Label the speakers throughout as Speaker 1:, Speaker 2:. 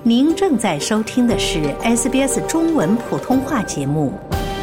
Speaker 1: 您正在收听的是 SBS 中文普通话节目。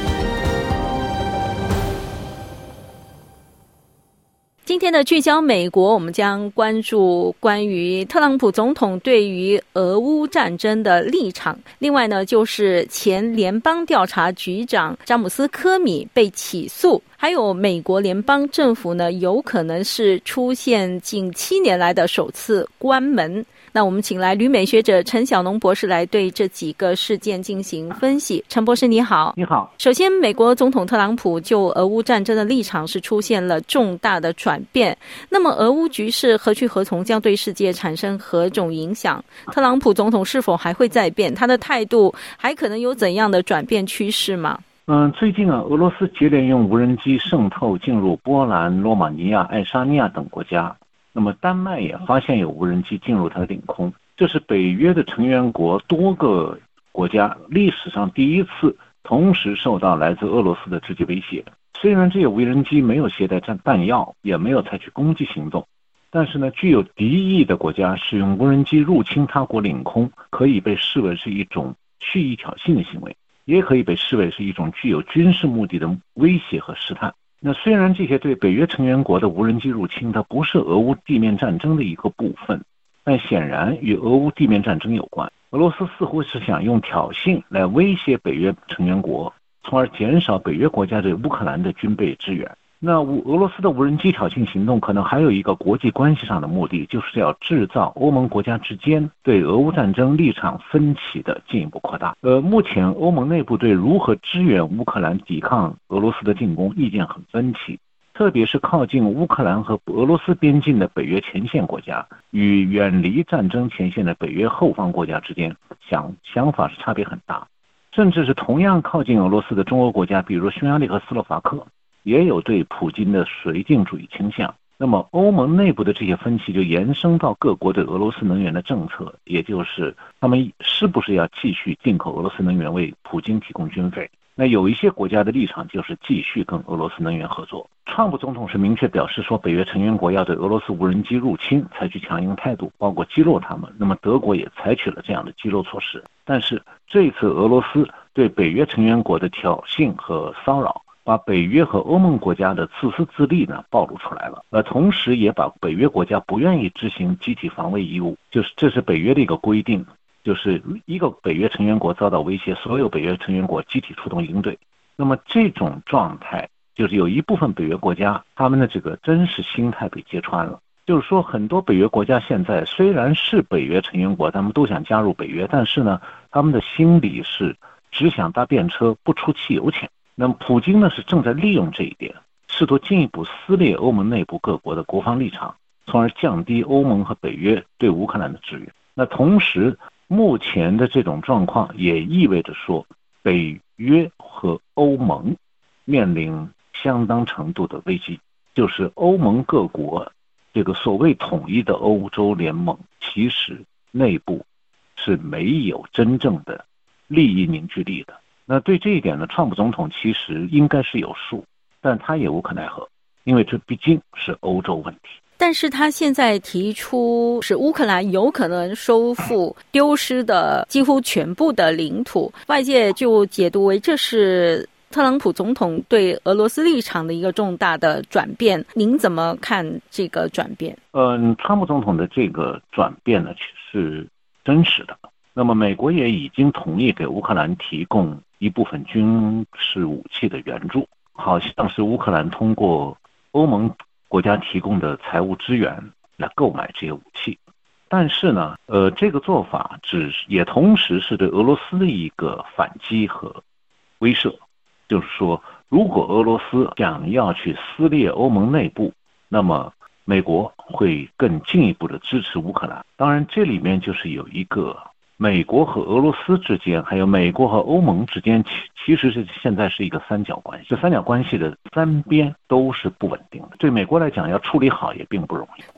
Speaker 2: 今天的聚焦美国，我们将关注关于特朗普总统对于俄乌战争的立场。另外呢，就是前联邦调查局长詹姆斯·科米被起诉，还有美国联邦政府呢，有可能是出现近7年来的首次关门。那我们请来旅美学者陈晓农博士来对这几个事件进行分析。陈博士你好。
Speaker 3: 你好。
Speaker 2: 首先，美国总统特朗普就俄乌战争的立场是出现了重大的转变。那么俄乌局势何去何从，将对世界产生何种影响？特朗普总统是否还会再变？他的态度还可能有怎样的转变趋势吗？
Speaker 3: 最近俄罗斯接连用无人机渗透进入波兰、罗马尼亚、爱沙尼亚等国家。那么丹麦也发现有无人机进入它的领空，这是北约的成员国多个国家历史上第一次同时受到来自俄罗斯的直接威胁。虽然这些无人机没有携带弹药，也没有采取攻击行动，但是呢，具有敌意的国家使用无人机入侵他国领空，可以被视为是一种蓄意挑衅的行为，也可以被视为是一种具有军事目的的威胁和试探。那虽然这些对北约成员国的无人机入侵它不是俄乌地面战争的一个部分，但显然与俄乌地面战争有关。俄罗斯似乎是想用挑衅来威胁北约成员国，从而减少北约国家对乌克兰的军备支援。那俄罗斯的无人机挑衅行动可能还有一个国际关系上的目的，就是要制造欧盟国家之间对俄乌战争立场分歧的进一步扩大。目前欧盟内部对如何支援乌克兰抵抗俄罗斯的进攻意见很分歧，特别是靠近乌克兰和俄罗斯边境的北约前线国家与远离战争前线的北约后方国家之间想法是差别很大，甚至是同样靠近俄罗斯的中欧国家，比如匈牙利和斯洛伐克，也有对普京的绥靖主义倾向。那么欧盟内部的这些分歧就延伸到各国对俄罗斯能源的政策，也就是他们是不是要继续进口俄罗斯能源为普京提供军费。那有一些国家的立场就是继续跟俄罗斯能源合作。川普总统是明确表示说，北约成员国要对俄罗斯无人机入侵采取强硬态度，包括击落他们。那么德国也采取了这样的击落措施。但是这一次俄罗斯对北约成员国的挑衅和骚扰，把北约和欧盟国家的自私自利呢暴露出来了，同时也把北约国家不愿意执行集体防卫义务，这是北约的一个规定，就是一个北约成员国遭到威胁，所有北约成员国集体出动应对。那么这种状态就是有一部分北约国家他们的这个真实心态被揭穿了，就是说很多北约国家现在虽然是北约成员国，他们都想加入北约，但是呢他们的心理是只想搭便车不出汽油钱。那么普京呢是正在利用这一点，试图进一步撕裂欧盟内部各国的国防立场，从而降低欧盟和北约对乌克兰的支援。那同时目前的这种状况也意味着说，北约和欧盟面临相当程度的危机，就是欧盟各国这个所谓统一的欧洲联盟其实内部是没有真正的利益凝聚力的。那对这一点呢，川普总统其实应该是有数，但他也无可奈何，因为这毕竟是欧洲问题。
Speaker 2: 但是他现在提出是乌克兰有可能收复丢失的几乎全部的领土，外界就解读为这是特朗普总统对俄罗斯立场的一个重大的转变。您怎么看这个转变？
Speaker 3: 川普总统的这个转变呢，其实是真实的。那么美国也已经同意给乌克兰提供一部分军事武器的援助，好像是乌克兰通过欧盟国家提供的财务支援来购买这些武器。但是呢，这个做法也同时是对俄罗斯的一个反击和威慑，就是说，如果俄罗斯想要去撕裂欧盟内部，那么美国会更进一步的支持乌克兰。当然，这里面就是有一个美国和俄罗斯之间，还有美国和欧盟之间，其实是现在是一个三角关系。这三角关系的三边都是不稳定的，对美国来讲要处理好也并不容易。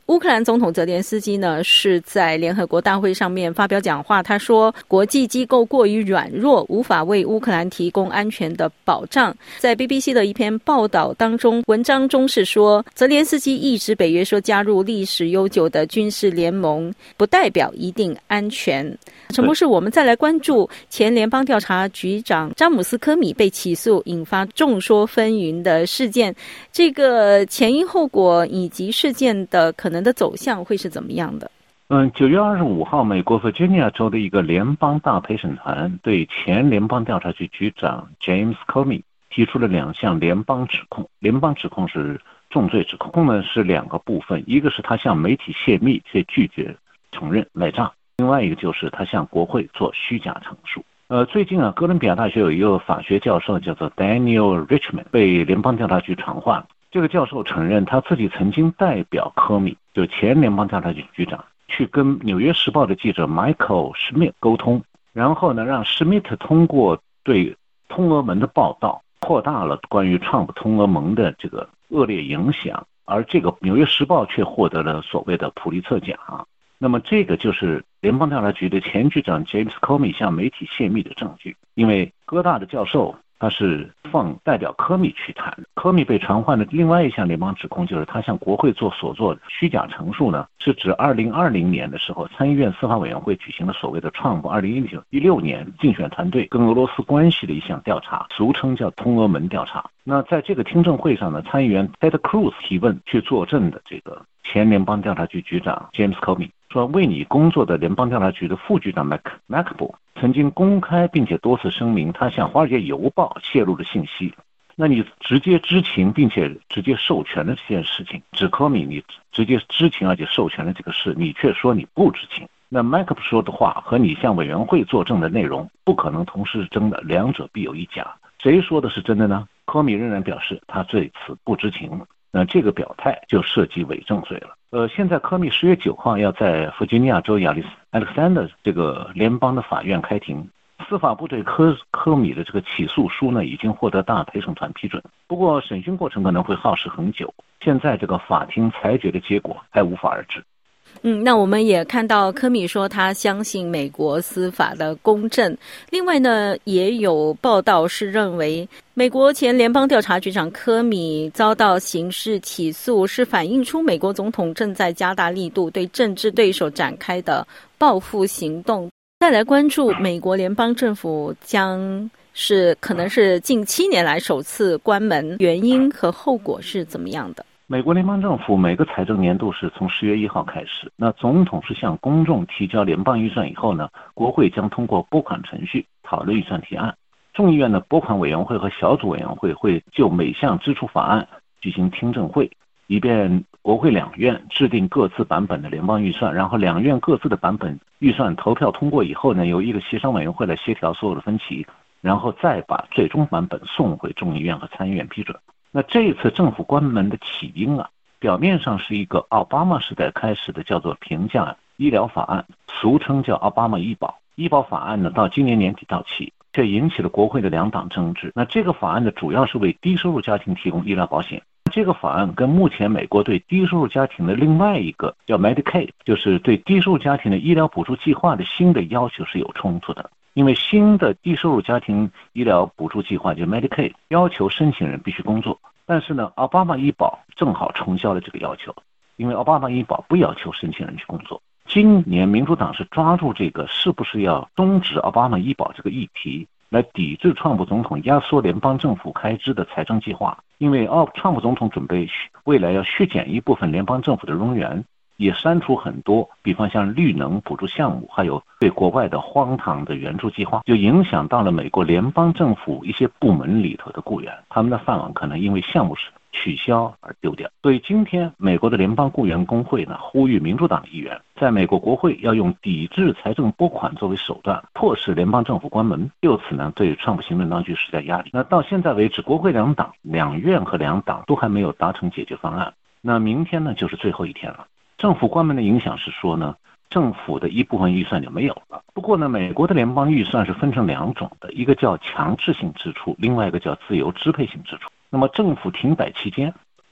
Speaker 2: 乌克兰总统泽连斯基呢是在联合国大会上面发表讲话，他说国际机构过于软弱，无法为乌克兰提供安全的保障。在 BBC 的一篇报道当中，文章中是说，泽连斯基一直北约说加入历史悠久的军事联盟不代表一定安全。陈博士，我们再来关注前联邦调查局长詹姆斯·科米被起诉引发众说纷纭的事件，这个前因后果以及事件的可能的走向会是怎么样的
Speaker 3: ？9月25号，美国弗吉尼亚州的一个联邦大陪审团对前联邦调查局局长 James Comey 提出了2项联邦指控。联邦指控是重罪指控呢，是2个部分，一个是他向媒体泄密却拒绝承认赖账，另外一个就是他向国会做虚假陈述。最近哥伦比亚大学有一个法学教授叫做 Daniel Richman 被联邦调查局传唤。这个教授承认他自己曾经代表科米，就前联邦调查局局长，去跟《纽约时报》的记者 Michael Schmidt 沟通，然后呢，让 Schmidt 通过对通俄门的报道，扩大了关于川普通俄盟的这个恶劣影响，而这个《纽约时报》却获得了所谓的普利策奖。那么这个就是联邦调查局的前局长 James Comey 向媒体泄密的证据。因为哥大的教授他是代表科米去谈，科米被传唤的另外一项联邦指控就是他向国会所做的虚假陈述呢，是指2020年的时候，参议院司法委员会举行了所谓的川普2016年竞选团队跟俄罗斯关系的一项调查，俗称叫通俄门调查。那在这个听证会上呢，参议员 Ted Cruz 提问去作证的这个前联邦调查局局长 James Comey 说，为你工作的联邦调查局的副局长 McBourn 曾经公开并且多次声明，他向《华尔街邮报》泄露的信息。那你直接知情并且直接授权的这件事情，指科米你直接知情而且授权的这个事，你却说你不知情。那 McBourn 说的话和你向委员会作证的内容不可能同时是真的，两者必有一假。谁说的是真的呢？科米仍然表示他对此不知情。那这个表态就涉及伪证罪了。现在科米10月9号要在弗吉尼亚州亚历山大这个联邦的法院开庭。司法部对科米的这个起诉书呢，已经获得大陪审团批准，不过审讯过程可能会耗时很久。现在这个法庭裁决的结果还无法而知。
Speaker 2: 那我们也看到科米说他相信美国司法的公正。另外呢，也有报道是认为美国前联邦调查局长科米遭到刑事起诉，是反映出美国总统正在加大力度对政治对手展开的报复行动。再来关注美国联邦政府可能是近7年来首次关门，原因和后果是怎么样的？
Speaker 3: 美国联邦政府每个财政年度是从10月1号开始，那总统是向公众提交联邦预算以后呢，国会将通过拨款程序讨论预算提案。众议院的拨款委员会和小组委员会会就每项支出法案举行听证会，以便国会两院制定各自版本的联邦预算，然后两院各自的版本预算投票通过以后呢，由一个协商委员会来协调所有的分歧，然后再把最终版本送回众议院和参议院批准。那这一次政府关门的起因表面上是一个奥巴马时代开始的叫做平价医疗法案，俗称叫奥巴马医保。医保法案呢，到今年年底到期，却引起了国会的两党争执。那这个法案呢，主要是为低收入家庭提供医疗保险。这个法案跟目前美国对低收入家庭的另外一个叫 Medicaid， 就是对低收入家庭的医疗补助计划的新的要求是有冲突的。因为新的低收入家庭医疗补助计划就是 Medicaid 要求申请人必须工作，但是呢，奥巴马医保正好冲销了这个要求，因为奥巴马医保不要求申请人去工作。今年民主党是抓住这个是不是要终止奥巴马医保这个议题，来抵制川普总统压缩联邦政府开支的财政计划。因为川普总统准备未来要削减一部分联邦政府的冗员，也删除很多，比方像绿能补助项目，还有对国外的荒唐的援助计划，就影响到了美国联邦政府一些部门里头的雇员，他们的饭碗可能因为项目取消而丢掉。所以今天美国的联邦雇员工会呢，呼吁民主党议员在美国国会要用抵制财政拨款作为手段，迫使联邦政府关门，就此呢对川普行政当局施加压力。那到现在为止，国会两院和两党都还没有达成解决方案。那明天呢就是最后一天了。政府关门的影响是说呢，政府的一部分预算就没有了。不过呢，美国的联邦预算是分成两种的，一个叫强制性支出，另外一个叫自由支配性支出。那么政府停摆期间，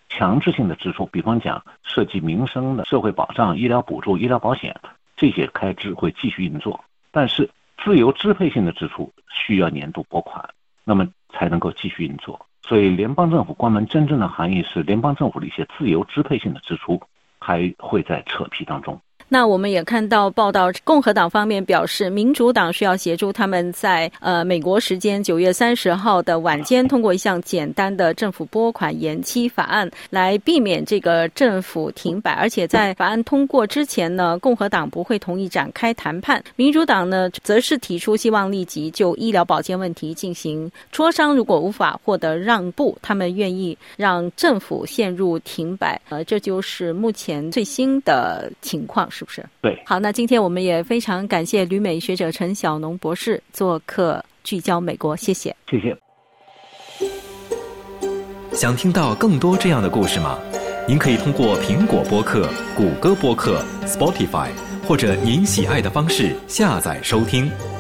Speaker 3: 强制性的支出，比方讲涉及民生的社会保障、医疗补助、医疗保险，这些开支会继续运作。但是自由支配性的支出需要年度拨款，那么才能够继续运作。所以联邦政府关门真正的含义是，联邦政府的一些自由支配性的支出还会在扯皮当中。
Speaker 2: 那我们也看到报道，共和党方面表示，民主党需要协助他们在美国时间9月30号的晚间通过一项简单的政府拨款延期法案，来避免这个政府停摆。而且在法案通过之前呢，共和党不会同意展开谈判，民主党呢则是提出希望立即就医疗保健问题进行磋商，如果无法获得让步，他们愿意让政府陷入停摆。这就是目前最新的情况，是不是？
Speaker 3: 对。
Speaker 2: 好，那今天我们也非常感谢旅美学者陈晓农博士做客聚焦美国，谢谢。
Speaker 3: 谢谢。
Speaker 4: 想听到更多这样的故事吗？您可以通过苹果播客、谷歌播客、Spotify 或者您喜爱的方式下载收听。